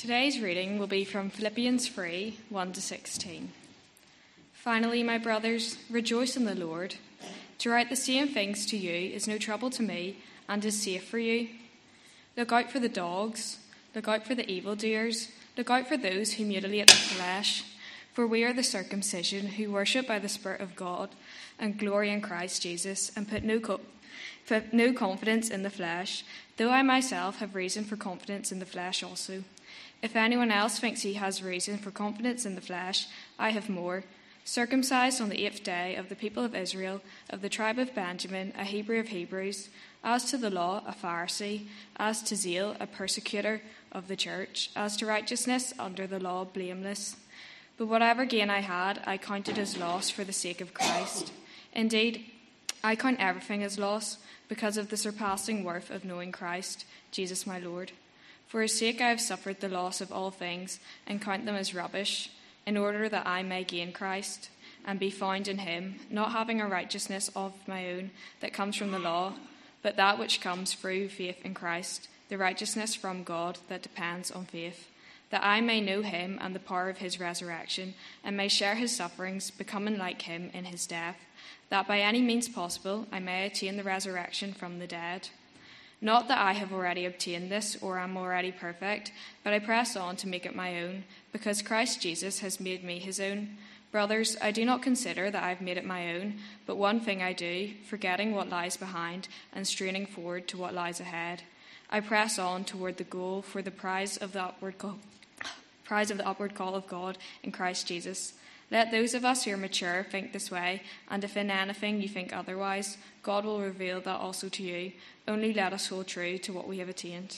Today's reading will be from Philippians 3, 1-16. Finally, my brothers, rejoice in the Lord. To write the same things to you is no trouble to me and is safe for you. Look out for the dogs, look out for the evildoers, look out for those who mutilate the flesh. For we are the circumcision who worship by the Spirit of God and glory in Christ Jesus and put no confidence in the flesh, though I myself have reason for confidence in the flesh also. If anyone else thinks he has reason for confidence in the flesh, I have more. Circumcised on the 8th day of the people of Israel, of the tribe of Benjamin, a Hebrew of Hebrews, as to the law, a Pharisee, as to zeal, a persecutor of the church, as to righteousness under the law, blameless. But whatever gain I had, I counted as loss for the sake of Christ. Indeed, I count everything as loss because of the surpassing worth of knowing Christ, Jesus my Lord. For his sake I have suffered the loss of all things and count them as rubbish, in order that I may gain Christ and be found in him, not having a righteousness of my own that comes from the law, but that which comes through faith in Christ, the righteousness from God that depends on faith, that I may know him and the power of his resurrection, and may share his sufferings, becoming like him in his death, that by any means possible I may attain the resurrection from the dead. Not that I have already obtained this or am already perfect, but I press on to make it my own, because Christ Jesus has made me his own. Brothers, I do not consider that I have made it my own, but one thing I do, forgetting what lies behind and straining forward to what lies ahead. I press on toward the goal for the prize of the upward call of God in Christ Jesus. Let those of us who are mature think this way, and if in anything you think otherwise, God will reveal that also to you. Only let us hold true to what we have attained.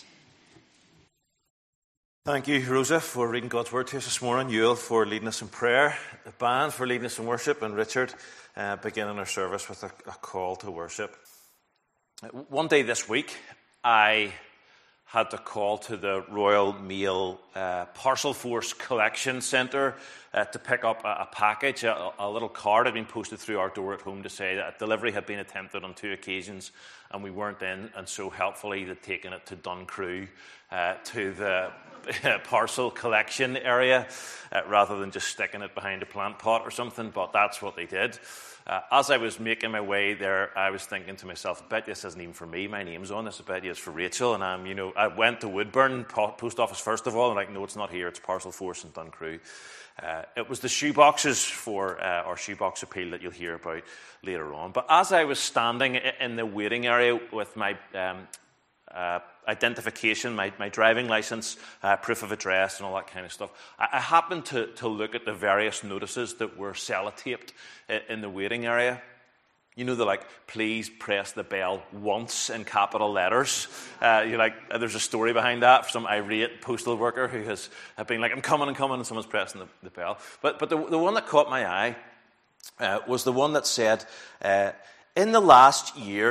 Thank you, Rosa, for reading God's word to us this morning. Yule for leading us in prayer, the band for leading us in worship, and Richard beginning our service with a call to worship. One day this week, I had to call to the Royal Mail Parcel Force Collection Centre to pick up a package. A little card had been posted through our door at home to say that a delivery had been attempted on 2 occasions and we weren't in, and so helpfully they'd taken it to Duncrew, to the parcel collection area, rather than just sticking it behind a plant pot or something, but that's what they did. As I was making my way there, I was thinking to myself, I bet this isn't even for me, my name's on this, I bet it's for Rachel, and I went to Woodburn Post Office first of all, and no, it's not here, it's Parcel Force in Duncrew. It was the shoeboxes for our shoebox appeal that you'll hear about later on. But as I was standing in the waiting area with my identification, my driving license, proof of address and all that kind of stuff, I happened to look at the various notices that were sellotaped in the waiting area. You know, they're like, please press the bell once in capital letters. There's a story behind that for some irate postal worker who has been like, I'm coming, and someone's pressing the bell. But the one that caught my eye was the one that said, in the last year,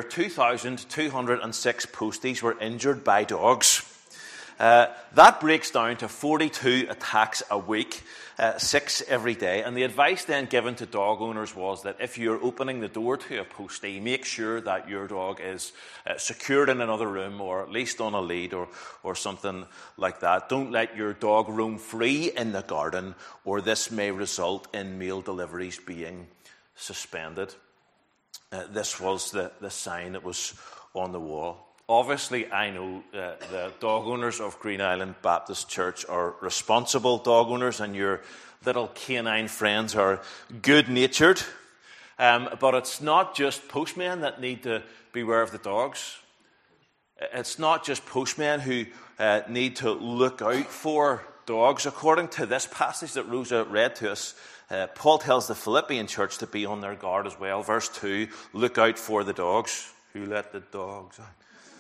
2,206 posties were injured by dogs. That breaks down to 42 attacks a week, 6 every day. And the advice then given to dog owners was that if you're opening the door to a postie, make sure that your dog is secured in another room or at least on a lead or something like that. Don't let your dog roam free in the garden, or this may result in mail deliveries being suspended. This was the sign that was on the wall. Obviously, I know the dog owners of Green Island Baptist Church are responsible dog owners, and your little canine friends are good-natured. But it's not just postmen that need to beware of the dogs. It's not just postmen who need to look out for dogs. According to this passage that Rosa read to us, Paul tells the Philippian church to be on their guard as well. Verse 2, look out for the dogs. Who let the dogs out?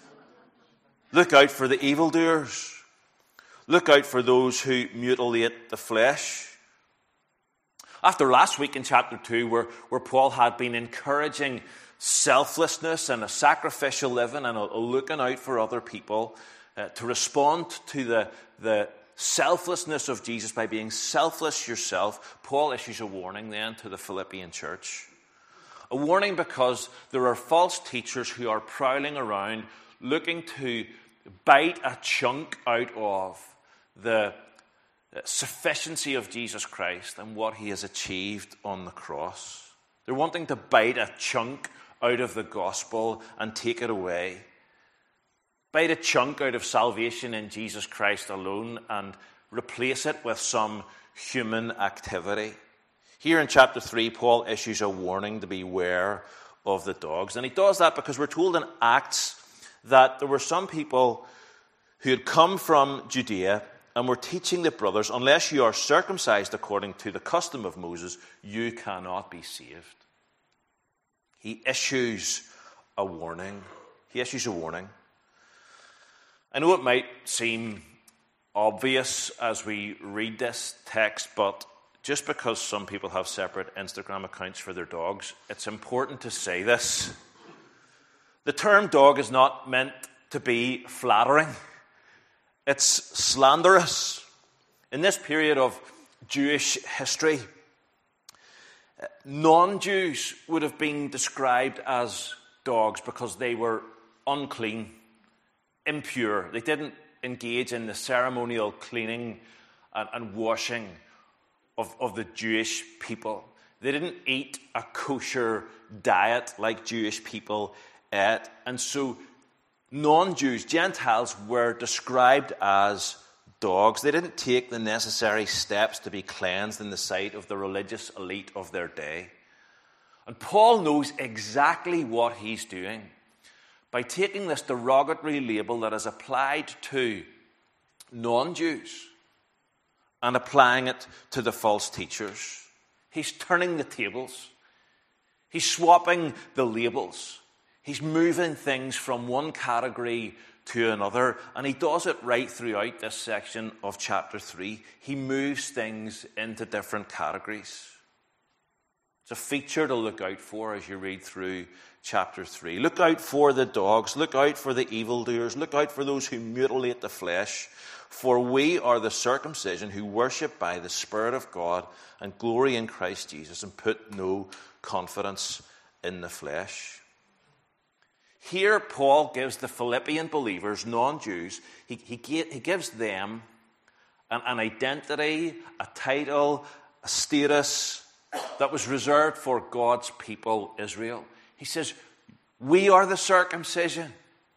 Look out for the evildoers. Look out for those who mutilate the flesh. After last week in chapter 2, where Paul had been encouraging selflessness and a sacrificial living and a looking out for other people, to respond to the selflessness of Jesus by being selfless yourself, Paul issues a warning then to the Philippian church. A warning because there are false teachers who are prowling around looking to bite a chunk out of the sufficiency of Jesus Christ and what he has achieved on the cross. They're wanting to bite a chunk out of the gospel and take it away. Bite a chunk out of salvation in Jesus Christ alone and replace it with some human activity. Here in chapter 3, Paul issues a warning to beware of the dogs. And he does that because we're told in Acts that there were some people who had come from Judea and were teaching the brothers, unless you are circumcised according to the custom of Moses, you cannot be saved. He issues a warning. I know it might seem obvious as we read this text, but just because some people have separate Instagram accounts for their dogs, it's important to say this. The term dog is not meant to be flattering. It's slanderous. In this period of Jewish history, non-Jews would have been described as dogs because they were unclean, impure. They didn't engage in the ceremonial cleaning and washing of the Jewish people. They didn't eat a kosher diet like Jewish people ate. And so non-Jews, Gentiles, were described as dogs. They didn't take the necessary steps to be cleansed in the sight of the religious elite of their day. And Paul knows exactly what he's doing by taking this derogatory label that is applied to non-Jews and applying it to the false teachers. He's turning the tables. He's swapping the labels. He's moving things from one category to another, and he does it right throughout this section of chapter 3. He moves things into different categories. It's a feature to look out for as you read through chapter 3. Look out for the dogs. Look out for the evildoers. Look out for those who mutilate the flesh. For we are the circumcision who worship by the Spirit of God and glory in Christ Jesus and put no confidence in the flesh. Here, Paul gives the Philippian believers, non-Jews, he gives them an identity, a title, a status that was reserved for God's people, Israel. He says, we are the circumcision.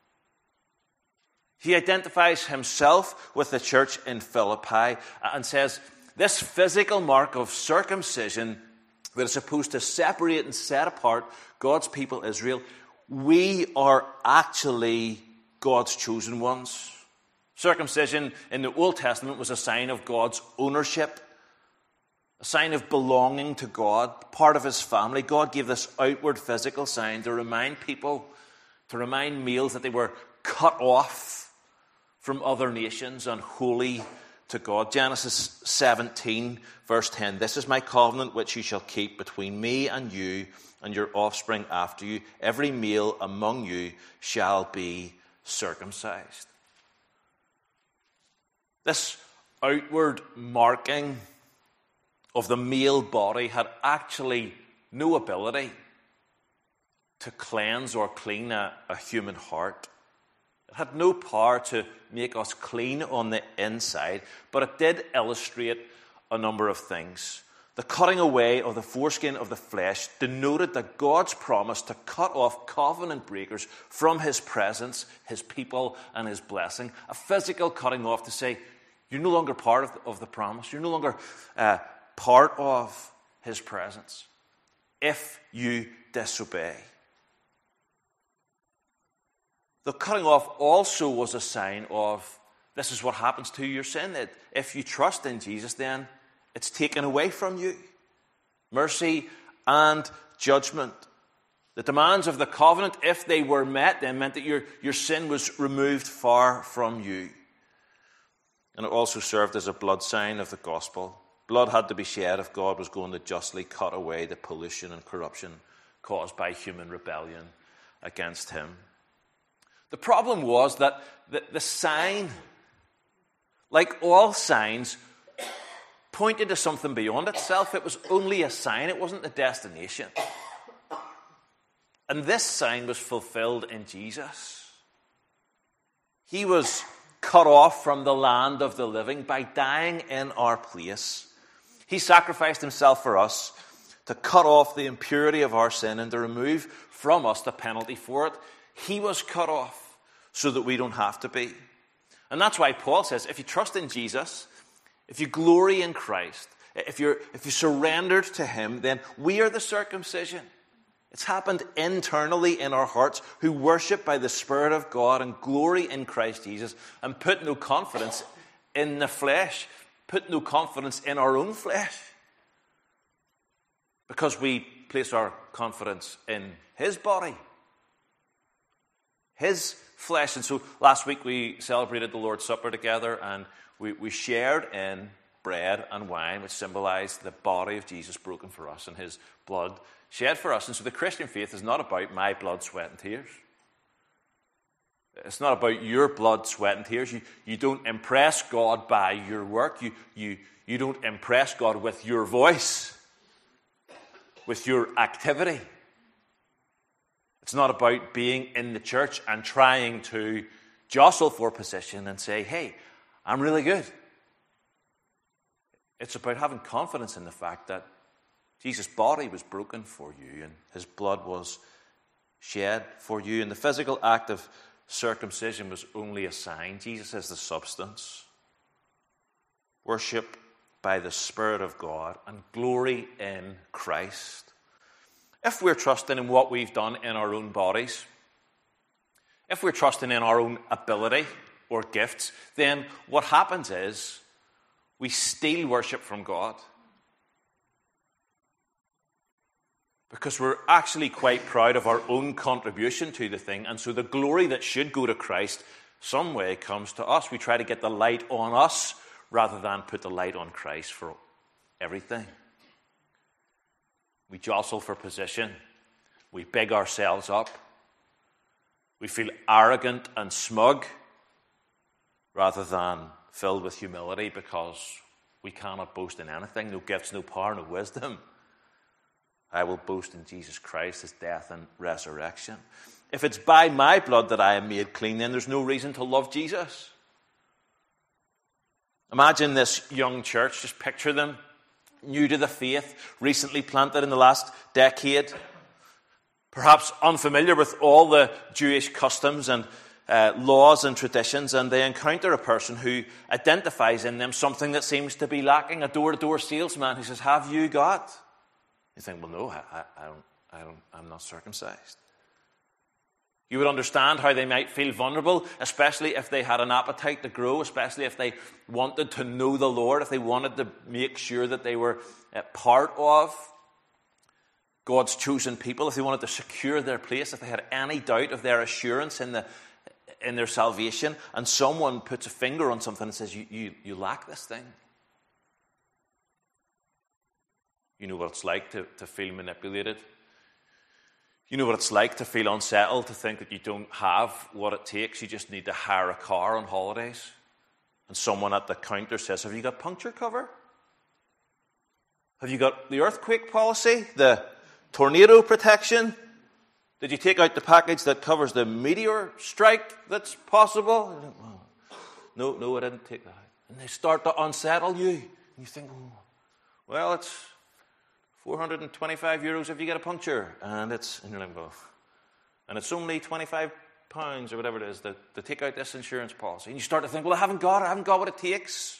He identifies himself with the church in Philippi and says, this physical mark of circumcision that is supposed to separate and set apart God's people, Israel, we are actually God's chosen ones. Circumcision in the Old Testament was a sign of God's ownership, a sign of belonging to God, part of his family. God gave this outward physical sign to remind people, to remind males that they were cut off from other nations and holy to God. Genesis 17, verse 10, this is my covenant which you shall keep between me and you and your offspring after you. Every male among you shall be circumcised. This outward marking of the male body had actually no ability to cleanse or clean a human heart. It had no power to make us clean on the inside, but it did illustrate a number of things. The cutting away of the foreskin of the flesh denoted that God's promise to cut off covenant breakers from his presence, his people, and his blessing. A physical cutting off to say, you're no longer part of the promise. You're no longer part of his presence if you disobey. The cutting off also was a sign of, this is what happens to your sin. That if you trust in Jesus, then it's taken away from you. Mercy and judgment. The demands of the covenant, if they were met, then meant that your sin was removed far from you. And it also served as a blood sign of the gospel. Blood had to be shed if God was going to justly cut away the pollution and corruption caused by human rebellion against him. The problem was that the sign, like all signs, pointed to something beyond itself. It was only a sign. It wasn't the destination. And this sign was fulfilled in Jesus. He was cut off from the land of the living by dying in our place. He sacrificed himself for us to cut off the impurity of our sin and to remove from us the penalty for it. He was cut off so that we don't have to be. And that's why Paul says, if you trust in Jesus, if you glory in Christ, if you surrendered to him, then we are the circumcision. It's happened internally in our hearts, who worship by the Spirit of God and glory in Christ Jesus and put no confidence in the flesh, put no confidence in our own flesh, because we place our confidence in his body, his flesh. And so last week we celebrated the Lord's Supper together, and we shared in bread and wine, which symbolized the body of Jesus broken for us and his blood shed for us. And so the Christian faith is not about my blood, sweat, and tears. It's not about your blood, sweat, and tears. You don't impress God by your work. You don't impress God with your voice, with your activity. It's not about being in the church and trying to jostle for position and say, hey, I'm really good. It's about having confidence in the fact that Jesus' body was broken for you and his blood was shed for you. And the physical act of circumcision was only a sign. Jesus is the substance. Worship by the Spirit of God and glory in Christ. If we're trusting in what we've done in our own bodies, if we're trusting in our own ability or gifts, then what happens is we steal worship from God. Because we're actually quite proud of our own contribution to the thing. And so the glory that should go to Christ some way comes to us. We try to get the light on us rather than put the light on Christ for everything. We jostle for position. We big ourselves up. We feel arrogant and smug rather than filled with humility because we cannot boast in anything. No gifts, no power, no wisdom. I will boast in Jesus Christ, his death and resurrection. If it's by my blood that I am made clean, then there's no reason to love Jesus. Imagine this young church, just picture them, new to the faith, recently planted in the last decade, perhaps unfamiliar with all the Jewish customs and laws and traditions, and they encounter a person who identifies in them something that seems to be lacking, a door-to-door salesman who says, have you got? You think, well, no, I'm not circumcised. You would understand how they might feel vulnerable, especially if they had an appetite to grow, especially if they wanted to know the Lord, if they wanted to make sure that they were part of God's chosen people, if they wanted to secure their place, if they had any doubt of their assurance in their salvation, and someone puts a finger on something and says, you lack this thing. You know what it's like to feel manipulated. You know what it's like to feel unsettled, to think that you don't have what it takes. You just need to hire a car on holidays. And someone at the counter says, have you got puncture cover? Have you got the earthquake policy? The tornado protection? Did you take out the package that covers the meteor strike that's possible? No, I didn't take that. And they start to unsettle you. And you think, well, it's €425 if you get a puncture, and you're like, well, and it's only £25 or whatever it is to take out this insurance policy. And you start to think, well, I haven't got what it takes.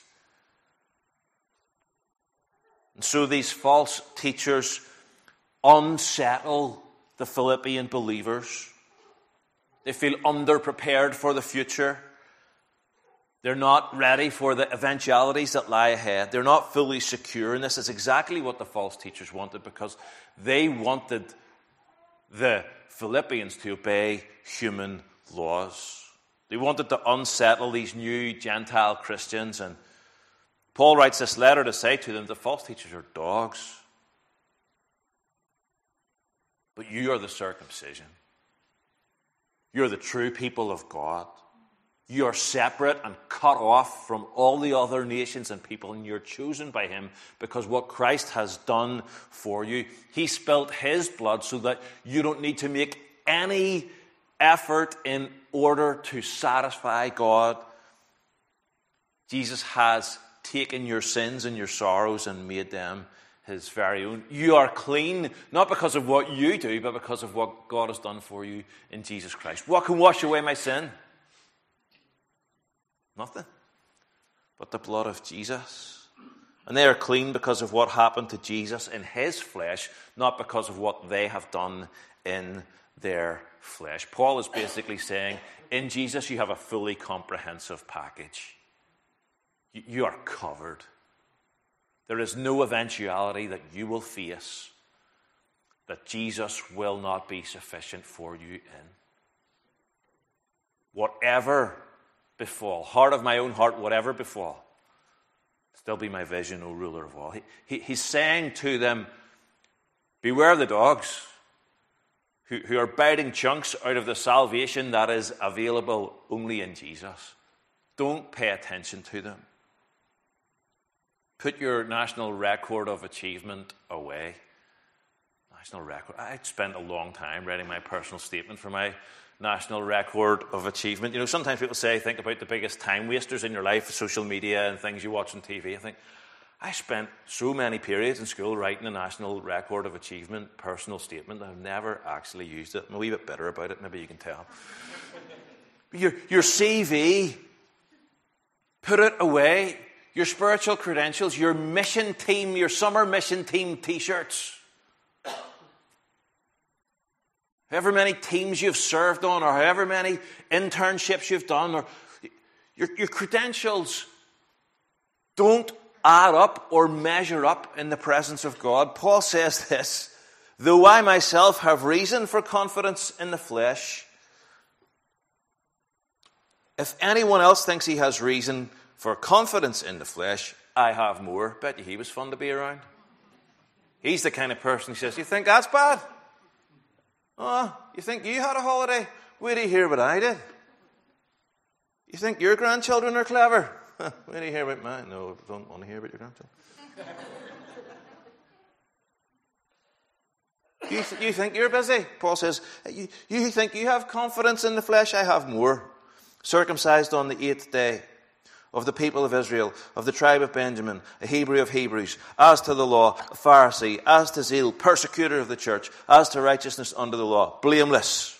And so these false teachers unsettle the Philippian believers. They feel underprepared for the future. They're not ready for the eventualities that lie ahead. They're not fully secure. And this is exactly what the false teachers wanted, because they wanted the Philippians to obey human laws. They wanted to unsettle these new Gentile Christians. And Paul writes this letter to say to them, the false teachers are dogs. But you are the circumcision. You're the true people of God. You are separate and cut off from all the other nations and people, and you're chosen by him because what Christ has done for you. He spilt his blood so that you don't need to make any effort in order to satisfy God. Jesus has taken your sins and your sorrows and made them his very own. You are clean, not because of what you do, but because of what God has done for you in Jesus Christ. What can wash away my sin? Nothing but the blood of Jesus. And they are clean because of what happened to Jesus in his flesh, not because of what they have done in their flesh. Paul is basically saying, in Jesus you have a fully comprehensive package. You are covered. There is no eventuality that you will face that Jesus will not be sufficient for you in. Whatever befall, heart of my own heart, whatever befall, still be my vision, O ruler of all. He's saying to them, beware of the dogs who are biting chunks out of the salvation that is available only in Jesus. Don't pay attention to them. Put your national record of achievement away. National record. I spent a long time writing my personal statement for my national record of achievement. You know, sometimes people say, think about the biggest time wasters in your life, social media and things you watch on TV. I think, I spent so many periods in school writing a national record of achievement, personal statement. I've never actually used it. I'm a wee bit bitter about it, maybe you can tell. Your CV, put it away. Your spiritual credentials, your mission team, your summer mission team t-shirts. However many teams you've served on, or however many internships you've done, or your credentials don't add up or measure up in the presence of God. Paul says this, though I myself have reason for confidence in the flesh, if anyone else thinks he has reason for confidence in the flesh, I have more. Bet you he was fun to be around. He's the kind of person who says, you think that's bad? Oh, you think you had a holiday? Wait till you hear what I did. You think your grandchildren are clever? Wait till you hear about mine. No, I don't want to hear about your grandchildren. You think you're busy? Paul says, you think you have confidence in the flesh? I have more. Circumcised on the 8th day, of the people of Israel, of the tribe of Benjamin, a Hebrew of Hebrews, as to the law, a Pharisee, as to zeal, persecutor of the church, as to righteousness under the law, blameless.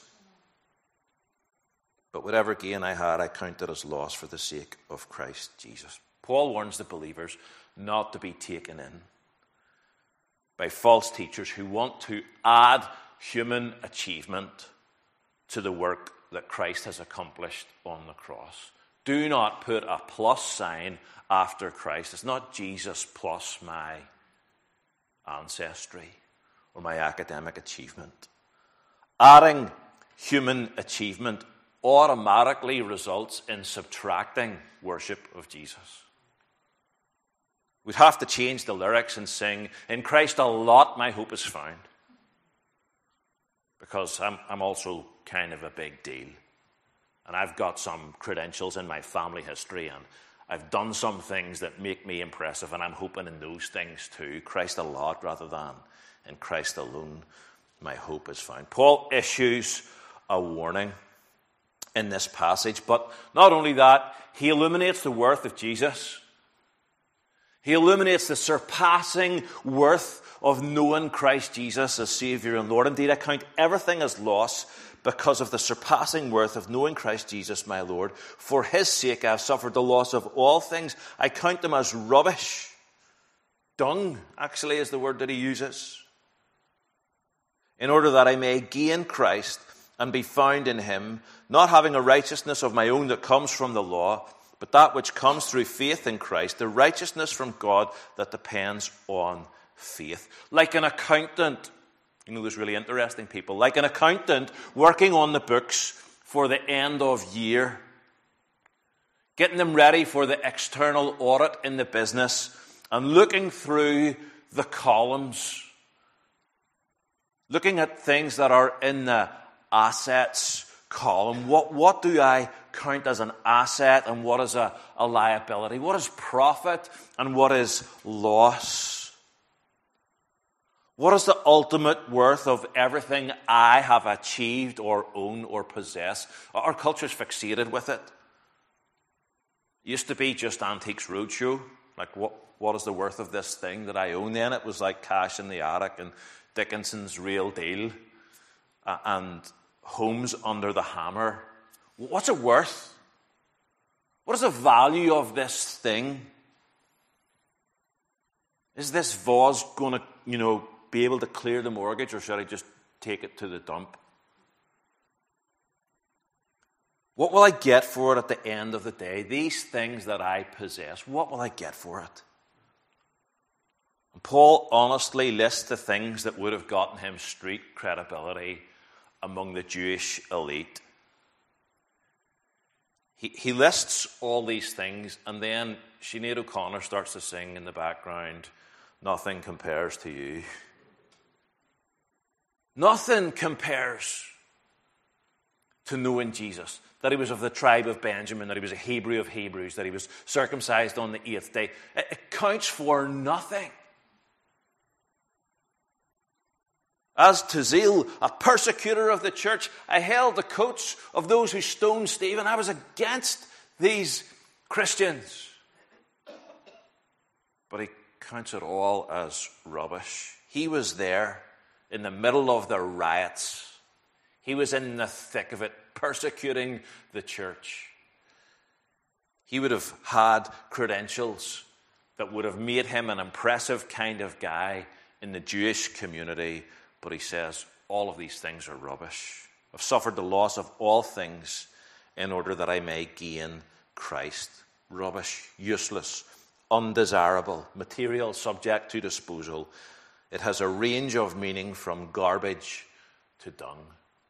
But whatever gain I had, I counted as loss for the sake of Christ Jesus. Paul warns the believers not to be taken in by false teachers who want to add human achievement to the work that Christ has accomplished on the cross. Do not put a plus sign after Christ. It's not Jesus plus my ancestry or my academic achievement. Adding human achievement automatically results in subtracting worship of Jesus. We'd have to change the lyrics and sing, in Christ a lot my hope is found. Because I'm also kind of a big deal. And I've got some credentials in my family history, and I've done some things that make me impressive, and I'm hoping in those things too. Christ a lot rather than in Christ alone my hope is found. Paul issues a warning in this passage, but not only that, he illuminates the worth of Jesus. He illuminates the surpassing worth of knowing Christ Jesus as Saviour and Lord. Indeed, I count everything as loss because of the surpassing worth of knowing Christ Jesus, my Lord. For his sake I have suffered the loss of all things. I count them as rubbish. Dung, actually, is the word that he uses. In order that I may gain Christ and be found in him, not having a righteousness of my own that comes from the law, but that which comes through faith in Christ, the righteousness from God that depends on faith. Like an accountant, you know, there's really interesting people, like an accountant working on the books for the end of year, getting them ready for the external audit in the business, and looking through the columns, looking at things that are in the assets column. What do I count as an asset and what is a liability? What is profit and what is loss? What is the ultimate worth of everything I have achieved or own or possess? Our culture's fixated with it. It used to be just Antiques Roadshow. Like, what is the worth of this thing that I own then? It was like Cash in the Attic and Dickinson's Real Deal and Homes Under the Hammer. What's it worth? What is the value of this thing? Is this vase going to, be able to clear the mortgage, or should I just take it to the dump? What will I get for it at the end of the day? These things that I possess, what will I get for it? And Paul honestly lists the things that would have gotten him street credibility among the Jewish elite. He lists all these things, and then Sinead O'Connor starts to sing in the background, "Nothing compares to you." Nothing compares to knowing Jesus, that he was of the tribe of Benjamin, that he was a Hebrew of Hebrews, that he was circumcised on the 8th day. It counts for nothing. As to zeal, a persecutor of the church, I held the coats of those who stoned Stephen. I was against these Christians. But he counts it all as rubbish. He was there in the middle of the riots. He was in the thick of it, persecuting the church. He would have had credentials that would have made him an impressive kind of guy in the Jewish community. But he says, all of these things are rubbish. I've suffered the loss of all things in order that I may gain Christ. Rubbish, useless, undesirable, material, subject to disposal. It has a range of meaning from garbage to dung.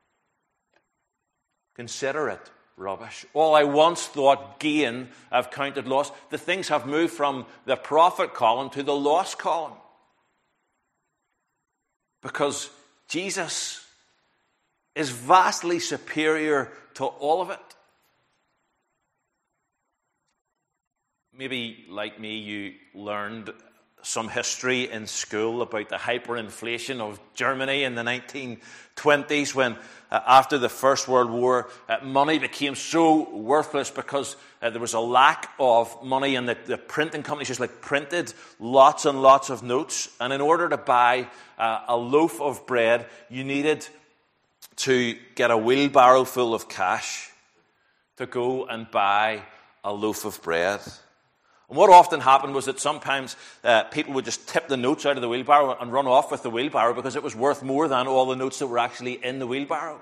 Consider it rubbish. All I once thought gain, I've counted loss. The things have moved from the profit column to the loss column. Because Jesus is vastly superior to all of it. Maybe, like me, you learned some history in school about the hyperinflation of Germany in the 1920s when, after the First World War, money became so worthless because there was a lack of money, and the printing companies just printed lots and lots of notes. And in order to buy a loaf of bread, you needed to get a wheelbarrow full of cash to go and buy a loaf of bread. And what often happened was that sometimes people would just tip the notes out of the wheelbarrow and run off with the wheelbarrow because it was worth more than all the notes that were actually in the wheelbarrow.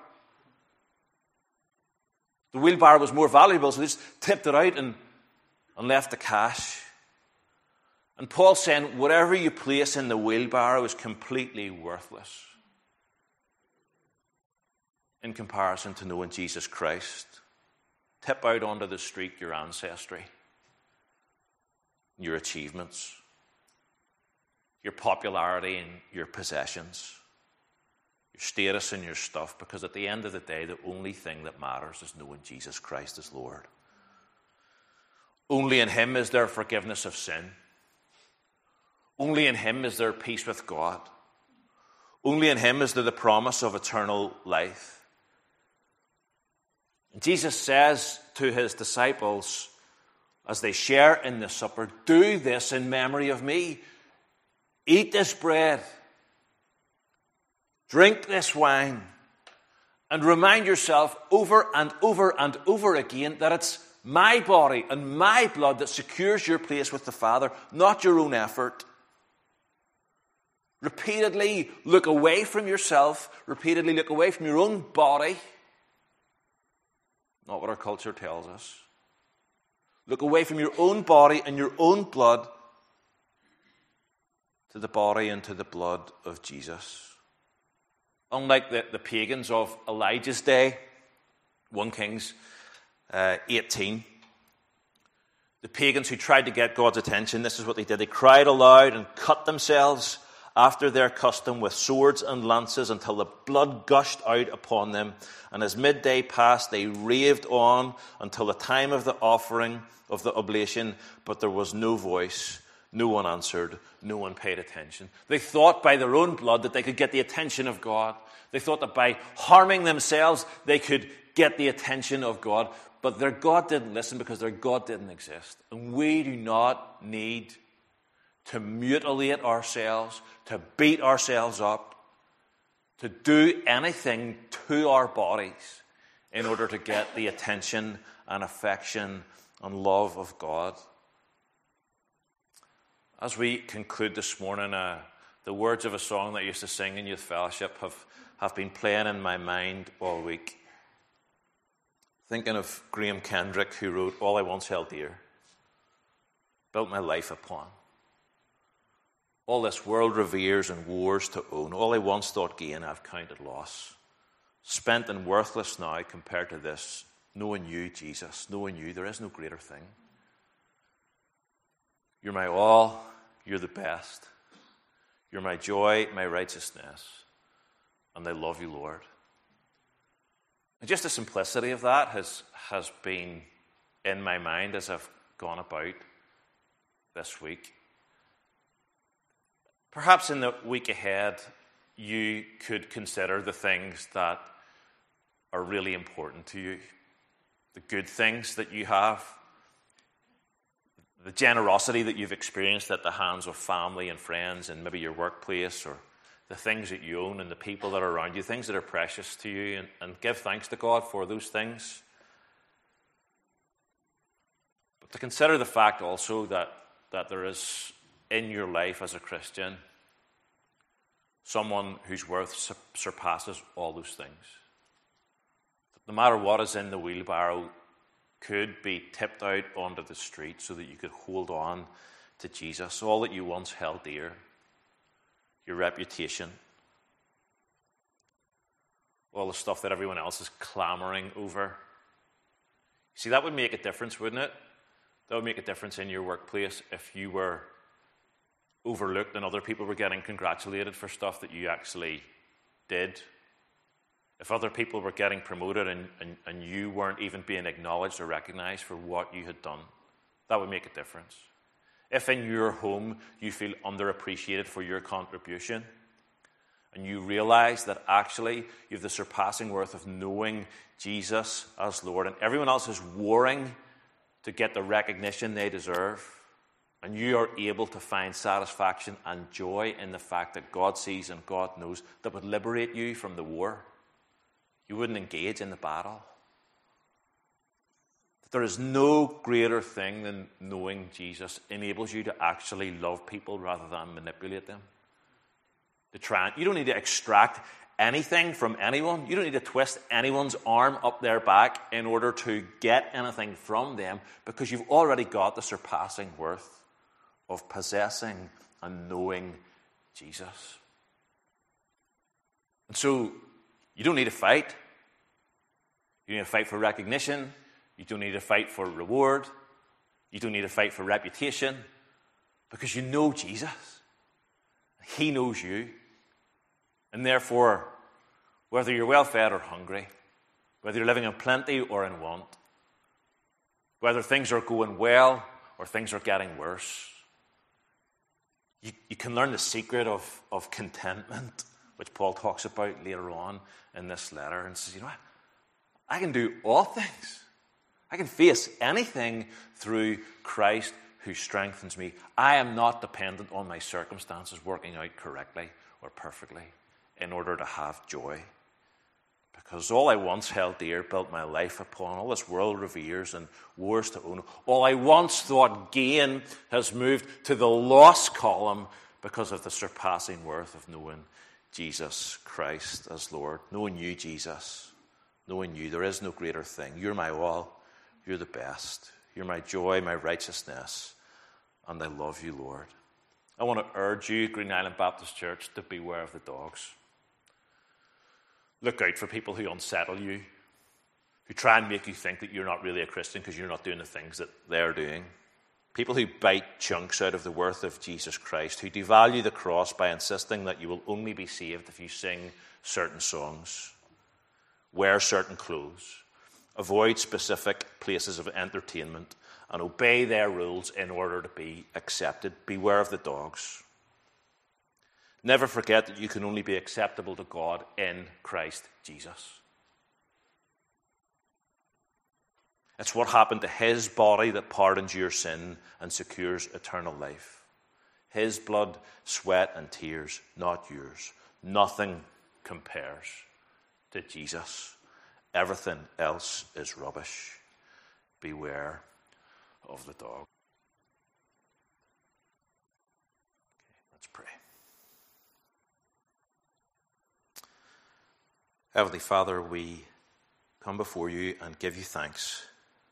The wheelbarrow was more valuable, so they just tipped it out and left the cash. And Paul's saying, whatever you place in the wheelbarrow is completely worthless in comparison to knowing Jesus Christ. Tip out onto the street your ancestry, your achievements, your popularity and your possessions, your status and your stuff, because at the end of the day, the only thing that matters is knowing Jesus Christ as Lord. Only in him is there forgiveness of sin. Only in him is there peace with God. Only in him is there the promise of eternal life. And Jesus says to his disciples, as they share in the supper, do this in memory of me. Eat this bread. Drink this wine. And remind yourself over and over and over again that it's my body and my blood that secures your place with the Father, not your own effort. Repeatedly look away from yourself. Repeatedly look away from your own body. Not what our culture tells us. Look away from your own body and your own blood to the body and to the blood of Jesus. Unlike the pagans of Elijah's day, 1 Kings 18, the pagans who tried to get God's attention, this is what they did. They cried aloud and cut themselves after their custom with swords and lances until the blood gushed out upon them. And as midday passed, they raved on until the time of the offering of the oblation, but there was no voice, No one answered. No one paid attention. They thought by their own blood that they could get the attention of God. They thought that by harming themselves, they could get the attention of God. But their God didn't listen because their God didn't exist. And we do not need to mutilate ourselves, to beat ourselves up, to do anything to our bodies in order to get the attention and affection and love of God. As we conclude this morning, the words of a song that I used to sing in youth fellowship have been playing in my mind all week. Thinking of Graham Kendrick, who wrote, "All I once held dear, built my life upon. All this world reveres and wars to own. All I once thought gain, I've counted loss. Spent and worthless now compared to this, knowing you, Jesus, knowing you, there is no greater thing. You're my all, you're the best. You're my joy, my righteousness, and I love you, Lord." And just the simplicity of that has been in my mind as I've gone about this week. Perhaps in the week ahead, you could consider the things that are really important to you, the good things that you have, the generosity that you've experienced at the hands of family and friends and maybe your workplace, or the things that you own and the people that are around you, things that are precious to you, and give thanks to God for those things. But to consider the fact also that there is in your life as a Christian someone whose worth surpasses all those things. No matter what is in the wheelbarrow could be tipped out onto the street so that you could hold on to Jesus, all that you once held dear, your reputation, all the stuff that everyone else is clamoring over. See, that would make a difference, wouldn't it? That would make a difference in your workplace if you were overlooked and other people were getting congratulated for stuff that you actually did. If other people were getting promoted and you weren't even being acknowledged or recognized for what you had done, that would make a difference. If in your home you feel underappreciated for your contribution and you realize that actually you have the surpassing worth of knowing Jesus as Lord and everyone else is warring to get the recognition they deserve, and you are able to find satisfaction and joy in the fact that God sees and God knows, that would liberate you from the war. You wouldn't engage in the battle. There is no greater thing than knowing Jesus enables you to actually love people rather than manipulate them. You don't need to extract anything from anyone. You don't need to twist anyone's arm up their back in order to get anything from them, because you've already got the surpassing worth of possessing and knowing Jesus. And so you don't need to fight. You don't need to fight for recognition. You don't need to fight for reward. You don't need to fight for reputation, because you know Jesus. He knows you. And therefore, whether you're well-fed or hungry, whether you're living in plenty or in want, whether things are going well or things are getting worse, you can learn the secret of contentment, which Paul talks about later on in this letter, and says, you know what? I can do all things. I can face anything through Christ who strengthens me. I am not dependent on my circumstances working out correctly or perfectly in order to have joy. Because all I once held dear, built my life upon, all this world reveres and wars to own, all I once thought gain has moved to the loss column because of the surpassing worth of knowing Jesus Christ as Lord. Knowing you, Jesus. Knowing you, there is no greater thing. You're my all. You're the best. You're my joy, my righteousness. And I love you, Lord. I want to urge you, Green Island Baptist Church, to beware of the dogs. Look out for people who unsettle you, who try and make you think that you're not really a Christian because you're not doing the things that they're doing. People who bite chunks out of the worth of Jesus Christ, who devalue the cross by insisting that you will only be saved if you sing certain songs, wear certain clothes, avoid specific places of entertainment, and obey their rules in order to be accepted. Beware of the dogs. Never forget that you can only be acceptable to God in Christ Jesus. It's what happened to his body that pardons your sin and secures eternal life. His blood, sweat, and tears, not yours. Nothing compares to Jesus. Everything else is rubbish. Beware of the dog. Okay, let's pray. Heavenly Father, we come before you and give you thanks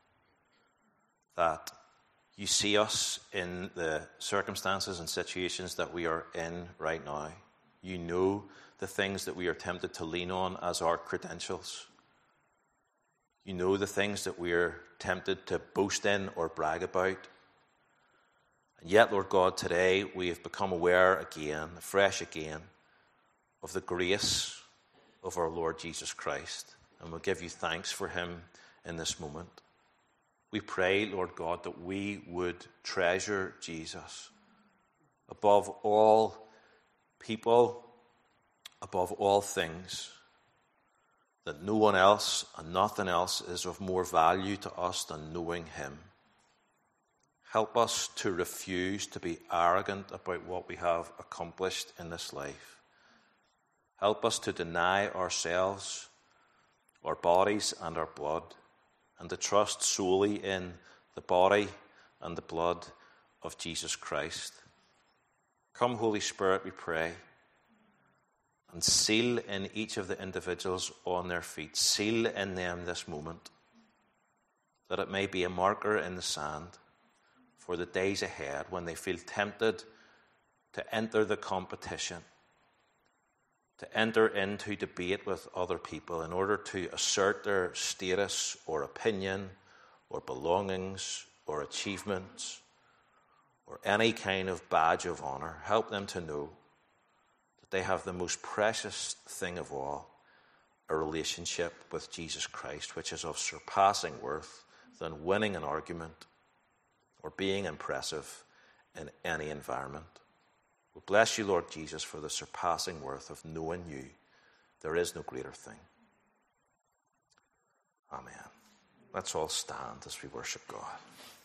that you see us in the circumstances and situations that we are in right now. You know the things that we are tempted to lean on as our credentials. You know the things that we are tempted to boast in or brag about. And yet, Lord God, today we have become aware again, afresh again, of the grace of our Lord Jesus Christ. And we'll give you thanks for him in this moment. We pray, Lord God, that we would treasure Jesus above all people, above all things, that no one else and nothing else is of more value to us than knowing him. Help us to refuse to be arrogant about what we have accomplished in this life. Help us to deny ourselves, our bodies and our blood, and to trust solely in the body and the blood of Jesus Christ. Come, Holy Spirit, we pray, and seal in each of the individuals on their feet. Seal in them this moment, that it may be a marker in the sand for the days ahead when they feel tempted to enter the competition, to enter into debate with other people in order to assert their status or opinion or belongings or achievements or any kind of badge of honor. Help them to know that they have the most precious thing of all, a relationship with Jesus Christ, which is of surpassing worth than winning an argument or being impressive in any environment. We bless you, Lord Jesus, for the surpassing worth of knowing you. There is no greater thing. Amen. Let's all stand as we worship God.